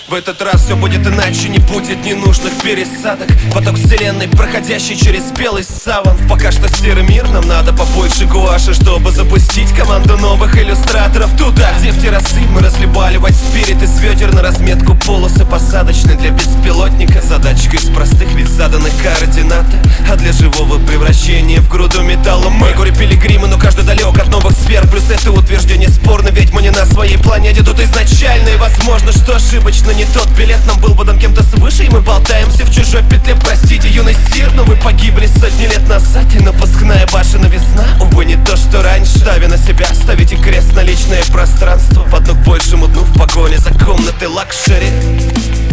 В этот раз все будет иначе, не будет ненужных пересадок. Поток вселенной, проходящий через белый саван. В пока что серый мир, нам надо побольше гуаши, чтобы запустить команду новых иллюстраторов туда, где в террасы мы разливали white spirit из ведер на разметку полосы посадочной для беспилотника. Задачка из простых, ведь заданы координаты, а для живого превращения в груду металла мы горе-пилигримы, но каждый далек от новых сфер. Плюс это утверждение спорно, ведь мы не на своей планете тут изначально. И возможно, что ошибочно не тот билет нам был бы дан кем-то свыше, и мы болтаемся в чужой петле. Простите, юный сир, но вы погибли сотни лет назад. И напускная башена весна, увы, не то, что раньше. Ставя на себя, ставите крест на личное пространство, под ног большему дну в погоне за комнатой лакшери.